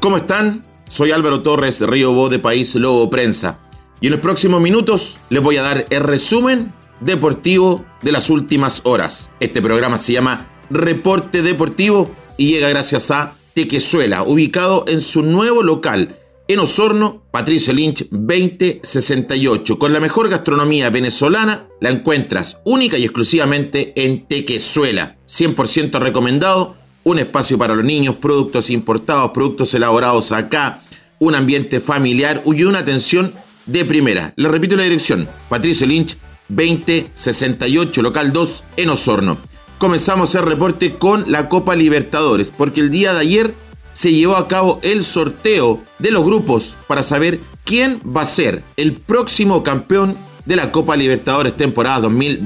¿Cómo están? Soy Álvaro Torres, Río Bo de País Lobo Prensa. Y en los próximos minutos les voy a dar el resumen deportivo de las últimas horas. Este programa se llama Reporte Deportivo y llega gracias a Tequezuela, ubicado en su nuevo local en Osorno, Patricio Lynch 2068. Con la mejor gastronomía venezolana, la encuentras única y exclusivamente en Tequezuela. 100% recomendado, un espacio para los niños, productos importados, productos elaborados acá, un ambiente familiar y una atención de primera. Les repito la dirección, Patricio Lynch 2068, local 2 en Osorno. Comenzamos el reporte con la Copa Libertadores, porque el día de ayer se llevó a cabo el sorteo de los grupos para saber quién va a ser el próximo campeón de la Copa Libertadores temporada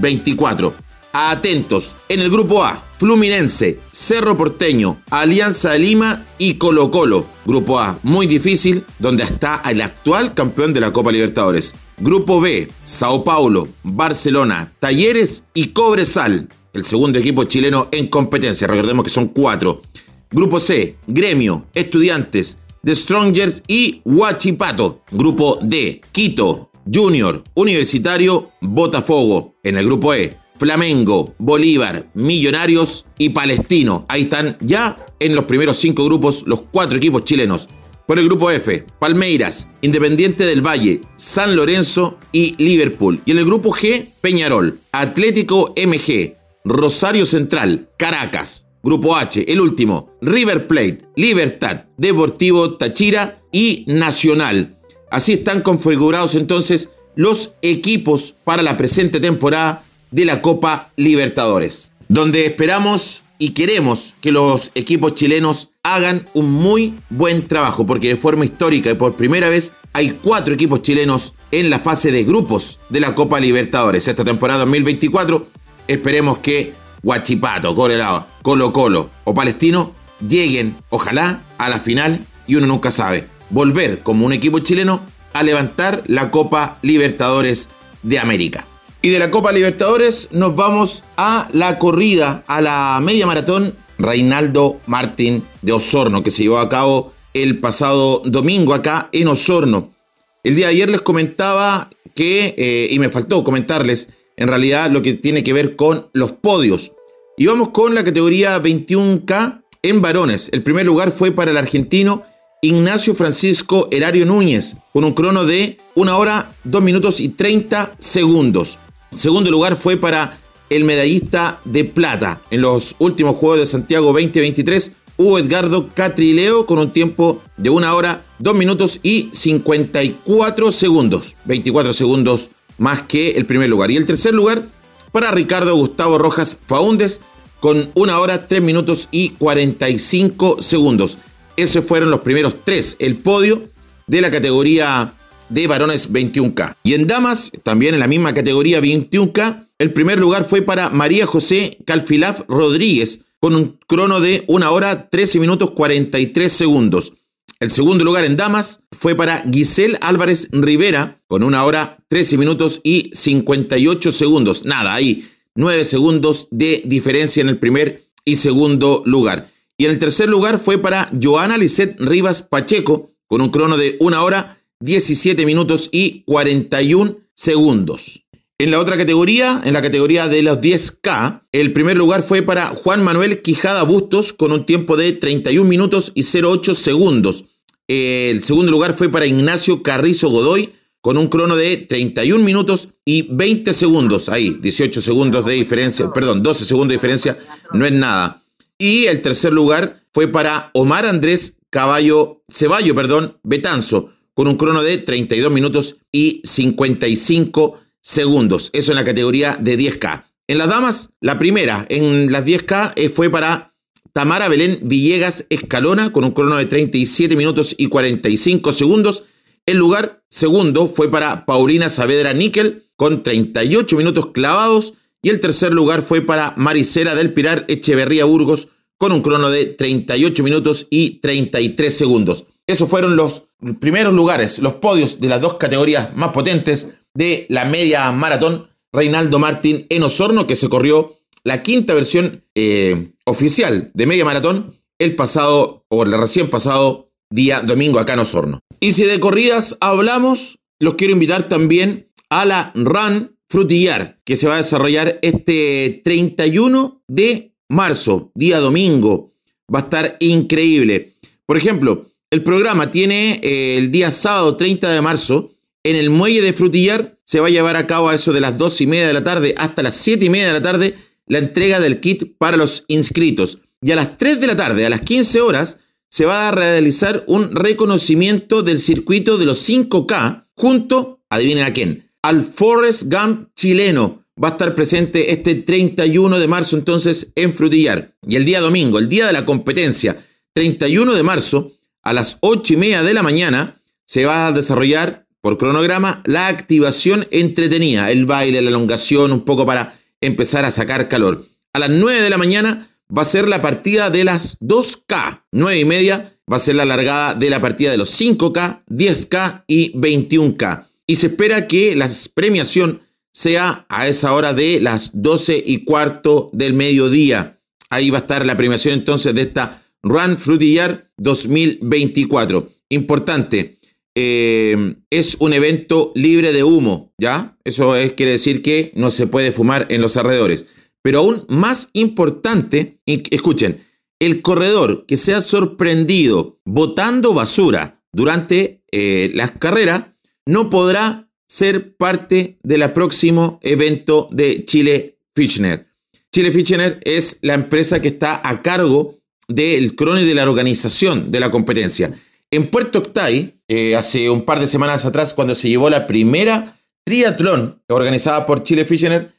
2024. Atentos, en el grupo A, Fluminense, Cerro Porteño, Alianza de Lima y Colo-Colo. Grupo A, muy difícil, donde está el actual campeón de la Copa Libertadores. Grupo B, Sao Paulo, Barcelona, Talleres y Cobresal, el segundo equipo chileno en competencia. Recordemos que son 4. Grupo C, Gremio, Estudiantes, The Strongers y Huachipato. Grupo D, Quito, Junior, Universitario, Botafogo. En el grupo E, Flamengo, Bolívar, Millonarios y Palestino. Ahí están ya en los primeros 5 grupos los 4 equipos chilenos. Por el grupo F, Palmeiras, Independiente del Valle, San Lorenzo y Liverpool. Y en el grupo G, Peñarol, Atlético MG, Rosario Central, Caracas. Grupo H, el último, River Plate, Libertad, Deportivo Táchira y Nacional. Así están configurados entonces los equipos para la presente temporada de la Copa Libertadores, donde esperamos y queremos que los equipos chilenos hagan un muy buen trabajo, porque de forma histórica y por primera vez hay 4 equipos chilenos en la fase de grupos de la Copa Libertadores. Esta temporada 2024 esperemos que Huachipato, Colo-Colo o Palestino lleguen, ojalá, a la final y uno nunca sabe. Volver como un equipo chileno a levantar la Copa Libertadores de América. Y de la Copa Libertadores nos vamos a la corrida, a la media maratón Reinaldo Martín de Osorno, que se llevó a cabo el pasado domingo acá en Osorno. El día de ayer les comentaba que, y me faltó comentarles, en realidad lo que tiene que ver con los podios. Y vamos con la categoría 21K en varones. El primer lugar fue para el argentino Ignacio Francisco Herario Núñez, con un crono de 1 hora, 2 minutos y 30 segundos. El segundo lugar fue para el medallista de plata en los últimos Juegos de Santiago 2023, Hugo Edgardo Catrileo, con un tiempo de 1 hora, 2 minutos y 54 segundos. 24 segundos más que el primer lugar. Y el tercer lugar para Ricardo Gustavo Rojas Faúndez con 1 hora, 3 minutos y 45 segundos. Esos fueron los primeros 3, el podio de la categoría de varones 21K. Y en damas, también en la misma categoría 21K, el primer lugar fue para María José Calfilaf Rodríguez con un crono de 1 hora, 13 minutos, 43 segundos. El segundo lugar en damas fue para Giselle Álvarez Rivera con 1 hora, 13 minutos y 58 segundos. Nada, ahí 9 segundos de diferencia en el primer y segundo lugar. Y en el tercer lugar fue para Joana Lisset Rivas Pacheco con un crono de 1 hora, 17 minutos y 41 segundos. En la otra categoría, en la categoría de los 10K, el primer lugar fue para Juan Manuel Quijada Bustos con un tiempo de 31 minutos y 08 segundos. El segundo lugar fue para Ignacio Carrizo Godoy con un crono de 31 minutos y 20 segundos. Ahí, 18 segundos de diferencia, 12 segundos de diferencia, no es nada. Y el tercer lugar fue para Omar Andrés Ceballo Betanzo con un crono de 32 minutos y 55 segundos. Eso en la categoría de 10K. En las damas, la primera en las 10K fue para Tamara Belén Villegas Escalona con un crono de 37 minutos y 45 segundos. El lugar segundo fue para Paulina Saavedra Níquel con 38 minutos clavados. Y el tercer lugar fue para Maricela del Pilar Echeverría Burgos con un crono de 38 minutos y 33 segundos. Esos fueron los primeros lugares, los podios de las 2 categorías más potentes de la media maratón Reinaldo Martín en Osorno, que se corrió la 5ª versión oficial de media maratón el pasado, o el recién pasado día domingo acá en Osorno. Y si de corridas hablamos, los quiero invitar también a la Run Frutillar, que se va a desarrollar este 31 de marzo, día domingo. Va a estar increíble. Por ejemplo, el programa tiene el día sábado 30 de marzo, en el muelle de Frutillar se va a llevar a cabo a eso de las 2:30 de la tarde hasta las 7:30 de la tarde la entrega del kit para los inscritos. Y a las 3 de la tarde, a las 15 horas, se va a realizar un reconocimiento del circuito de los 5K junto, adivinen a quién, al Forrest Gump chileno. Va a estar presente este 31 de marzo entonces en Frutillar. Y el día domingo, el día de la competencia, 31 de marzo, a las 8:30 de la mañana, se va a desarrollar por cronograma la activación entretenida, el baile, la elongación, un poco para empezar a sacar calor. A las 9 de la mañana va a ser la partida de las 2K, 9:30 va a ser la largada de la partida de los 5K, 10K y 21K. Y se espera que la premiación sea a esa hora de las 12:15 del mediodía. Ahí va a estar la premiación entonces de esta Run Frutillar 2024. Importante. Es un evento libre de humo, ¿ya? Eso quiere decir que no se puede fumar en los alrededores. Pero aún más importante, escuchen, el corredor que sea sorprendido botando basura durante las carreras no podrá ser parte del próximo evento de Chile Fichner. Chile Fichner es la empresa que está a cargo del crono y de la organización de la competencia. En Puerto Octay, hace un par de semanas atrás, cuando se llevó la primera triatlón organizada por Chile Fichner,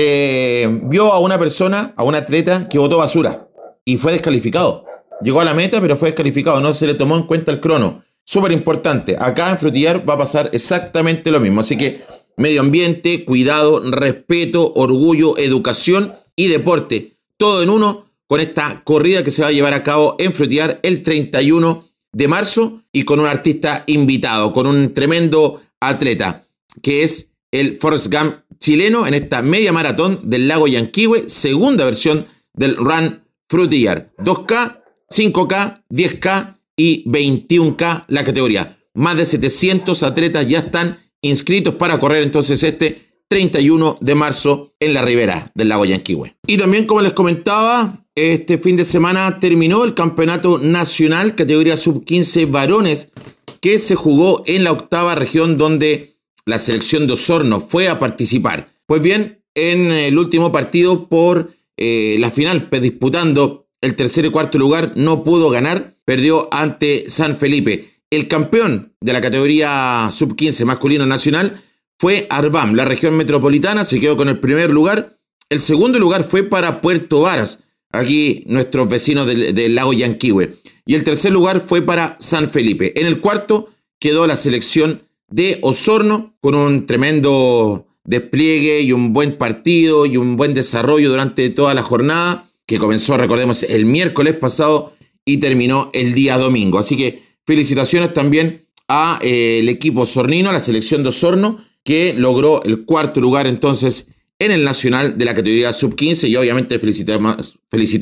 se vio a una persona, a un atleta que botó basura y fue descalificado. Llegó a la meta, pero fue descalificado, no se le tomó en cuenta el crono. Súper importante, acá en Frutillar va a pasar exactamente lo mismo. Así que medio ambiente, cuidado, respeto, orgullo, educación y deporte. Todo en uno con esta corrida que se va a llevar a cabo en Frutillar el 31 de marzo y con un artista invitado, con un tremendo atleta, que es el Forrest Gump chileno en esta media maratón del lago Yanquihue, segunda versión del Run Frutillar. 2K, 5K, 10K y 21K la categoría. Más de 700 atletas ya están inscritos para correr entonces este 31 de marzo en la ribera del lago Yanquihue. Y también, como les comentaba, este fin de semana terminó el campeonato nacional categoría sub-15 varones que se jugó en la octava región donde la selección de Osorno fue a participar. Pues bien, en el último partido por la final, disputando el tercer y cuarto lugar, no pudo ganar, perdió ante San Felipe. El campeón de la categoría sub-15 masculino nacional fue Arbam, la región metropolitana, se quedó con el primer lugar. El segundo lugar fue para Puerto Varas, aquí nuestros vecinos del lago Yanquihue. Y el tercer lugar fue para San Felipe. En el cuarto quedó la selección de Osorno con un tremendo despliegue y un buen partido y un buen desarrollo durante toda la jornada, que comenzó, recordemos, el miércoles pasado y terminó el día domingo. Así que felicitaciones también a el equipo osornino, a la selección de Osorno, que logró el cuarto lugar entonces en el nacional de la categoría sub-15 y obviamente felicitamos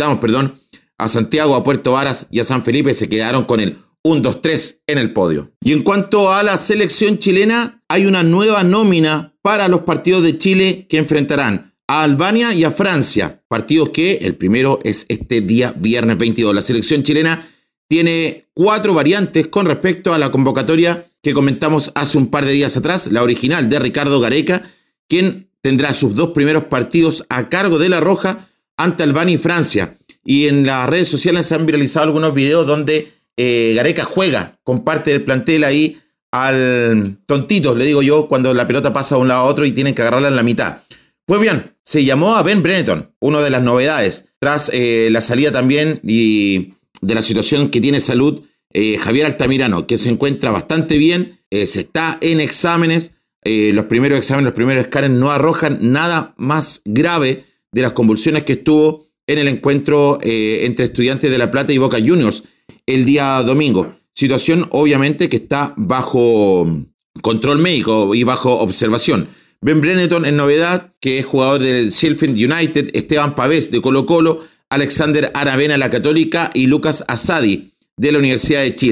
a Santiago, a Puerto Varas y a San Felipe, se quedaron con el 1-2-3 en el podio. Y en cuanto a la selección chilena, hay una nueva nómina para los partidos de Chile que enfrentarán a Albania y a Francia, partidos que el primero es este día viernes 22. La selección chilena tiene 4 variantes con respecto a la convocatoria que comentamos hace un par de días atrás, la original de Ricardo Gareca, quien tendrá sus 2 primeros partidos a cargo de la Roja ante Albania y Francia. Y en las redes sociales se han viralizado algunos videos donde Gareca juega con parte del plantel ahí al tontito, le digo yo, cuando la pelota pasa de un lado a otro y tienen que agarrarla en la mitad. Pues bien, se llamó a Ben Brereton, una de las novedades, tras la salida también y de la situación que tiene salud Javier Altamirano, que se encuentra bastante bien, se está en exámenes, los primeros escáneres no arrojan nada más grave de las convulsiones que estuvo en el encuentro entre Estudiantes de La Plata y Boca Juniors el día domingo. Situación obviamente que está bajo control médico y bajo observación. Ben Brereton en novedad, que es jugador del Sheffield United, Esteban Pavés de Colo Colo, Alexander Aravena de la Católica y Lucas Asadi de la Universidad de Chile.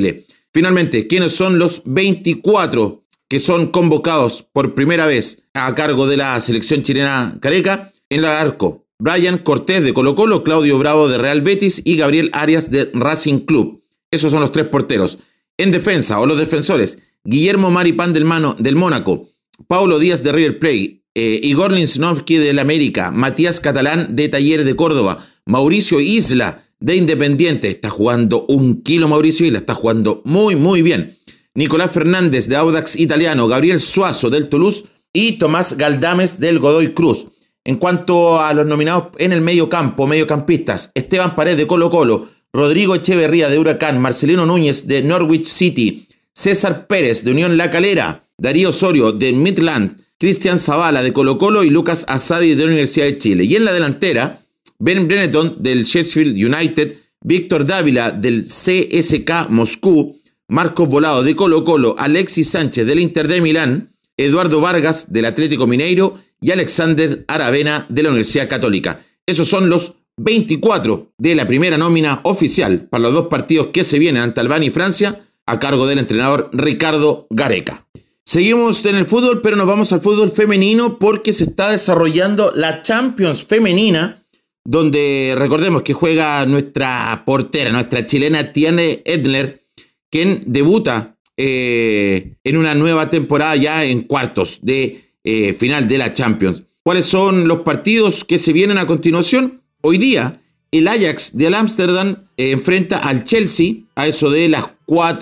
Finalmente, ¿quiénes son los 24 que son convocados por primera vez a cargo de la selección chilena Gareca? En el arco, Brian Cortés de Colo-Colo, Claudio Bravo de Real Betis y Gabriel Arias de Racing Club. Esos son los 3 porteros. En defensa, o los defensores, Guillermo Maripán del Mónaco, Paulo Díaz de River Plate, Igor Linsnovsky del América, Matías Catalán de Talleres de Córdoba, Mauricio Isla de Independiente. Está jugando un kilo Mauricio Isla, está jugando muy, muy bien. Nicolás Fernández de Audax Italiano, Gabriel Suazo del Toulouse y Tomás Galdames del Godoy Cruz. En cuanto a los nominados en el mediocampistas, Esteban Paredes de Colo-Colo, Rodrigo Echeverría de Huracán, Marcelino Núñez de Norwich City, César Pérez de Unión La Calera, Darío Osorio de Midland, Cristian Zavala de Colo-Colo y Lucas Asadi de la Universidad de Chile. Y en la delantera, Ben Breneton del Sheffield United, Víctor Dávila del CSKA Moscú, Marcos Volado de Colo-Colo, Alexis Sánchez del Inter de Milán, Eduardo Vargas del Atlético Mineiro y Alexander Aravena de la Universidad Católica. Esos son los 24 de la primera nómina oficial para los 2 partidos que se vienen ante Albania y Francia a cargo del entrenador Ricardo Gareca. Seguimos en el fútbol, pero nos vamos al fútbol femenino porque se está desarrollando la Champions femenina, donde recordemos que juega nuestra portera, nuestra chilena Tiane Edler, quien debuta en una nueva temporada ya en cuartos de final de la Champions. ¿Cuáles son los partidos que se vienen a continuación? Hoy día, el Ajax de Ámsterdam enfrenta al Chelsea a eso de las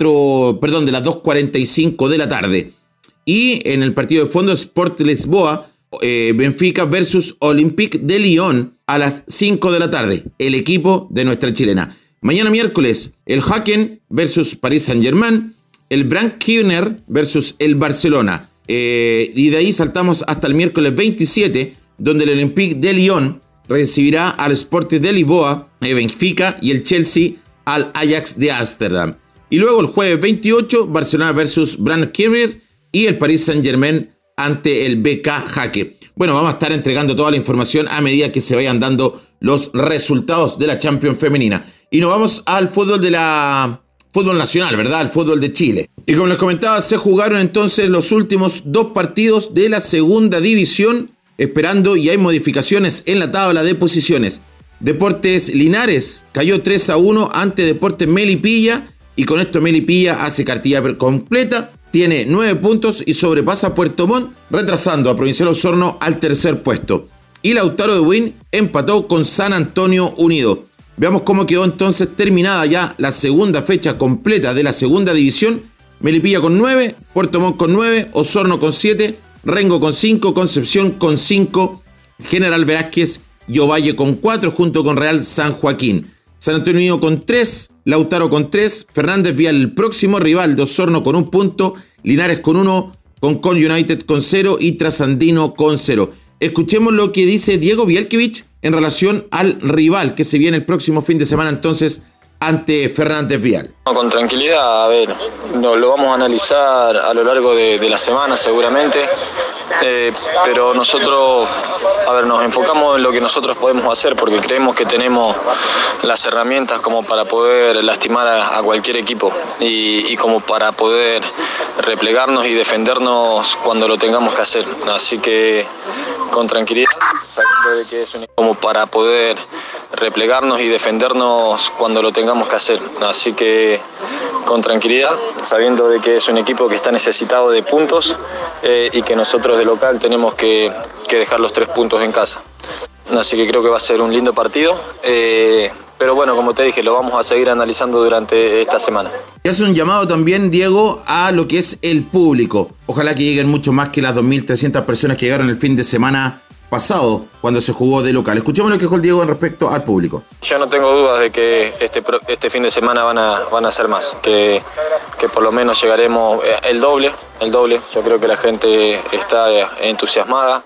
2:45 de la tarde. Y en el partido de fondo, Sport Lisboa, Benfica versus Olympique de Lyon a las 5 de la tarde. El equipo de nuestra chilena. Mañana miércoles, el Haken versus Paris Saint-Germain, el Brankirner versus el Barcelona. Y de ahí saltamos hasta el miércoles 27, donde el Olympique de Lyon recibirá al Sporting de Lisboa, Benfica y el Chelsea al Ajax de Ámsterdam. Y luego el jueves 28, Barcelona versus Brankirner y el Paris Saint-Germain ante el BK Jaque. Bueno, vamos a estar entregando toda la información a medida que se vayan dando los resultados de la Champions femenina. Y nos vamos al fútbol fútbol nacional, ¿verdad? El fútbol de Chile. Y como les comentaba, se jugaron entonces los últimos 2 partidos de la segunda división, esperando y hay modificaciones en la tabla de posiciones. Deportes Linares cayó 3-1 ante Deportes Melipilla y con esto Melipilla hace cartilla completa, tiene 9 puntos y sobrepasa a Puerto Montt, retrasando a Provincial Osorno al 3er puesto. Y Lautaro de Buin empató con San Antonio Unido. Veamos cómo quedó entonces terminada ya la segunda fecha completa de la segunda división. Melipilla con 9, Puerto Montt con 9, Osorno con 7, Rengo con 5, Concepción con 5, General Velázquez y Ovalle con 4 junto con Real San Joaquín. San Antonio Unido con 3, Lautaro con 3, Fernández Vial el próximo rival de Osorno con 1 punto, Linares con 1, Concón United con 0 y Trasandino con 0. Escuchemos lo que dice Diego Bielkiewicz en relación al rival que se viene el próximo fin de semana entonces ante Fernández Vial. Con tranquilidad, a ver, lo vamos a analizar a lo largo de la semana seguramente, pero nosotros, a ver, nos enfocamos en lo que nosotros podemos hacer porque creemos que tenemos las herramientas como para poder lastimar a cualquier equipo y como para poder replegarnos y defendernos cuando lo tengamos que hacer, así que con tranquilidad, sabiendo de que es un equipo como para poder replegarnos y defendernos cuando lo tengamos que hacer, así que con tranquilidad, sabiendo de que es un equipo que está necesitado de puntos y que nosotros de local tenemos que dejar los 3 puntos en casa, así que creo que va a ser un lindo partido, pero bueno, como te dije, lo vamos a seguir analizando durante esta semana. Y hace un llamado también, Diego, a lo que es el público. Ojalá que lleguen mucho más que las 2.300 personas que llegaron el fin de semana pasado cuando se jugó de local. Escuchemos lo que dijo el Diego en respecto al público. Yo no tengo dudas de que este fin de semana van a ser más, que por lo menos llegaremos el doble. Yo creo que la gente está entusiasmada.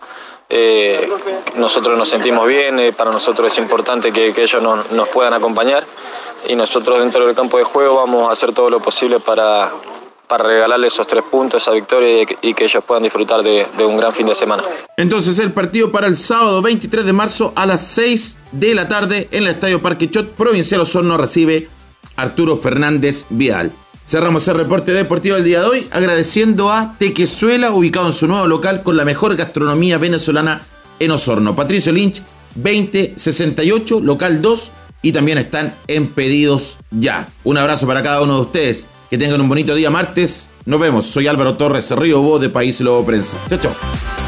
Nosotros nos sentimos bien, para nosotros es importante que ellos nos puedan acompañar y nosotros dentro del campo de juego vamos a hacer todo lo posible para regalarles esos 3 puntos, esa victoria y que ellos puedan disfrutar de un gran fin de semana. Entonces el partido para el sábado 23 de marzo a las 6 de la tarde en el Estadio Parque Chot, Provincial Osorno recibe Arturo Fernández Vial. Cerramos el reporte deportivo del día de hoy agradeciendo a Tequezuela, ubicado en su nuevo local con la mejor gastronomía venezolana en Osorno. Patricio Lynch 2068, local 2, y también están en Pedidos Ya. Un abrazo para cada uno de ustedes. Que tengan un bonito día martes. Nos vemos. Soy Álvaro Torres Río, voz de País Lobo Prensa. Chao, chao.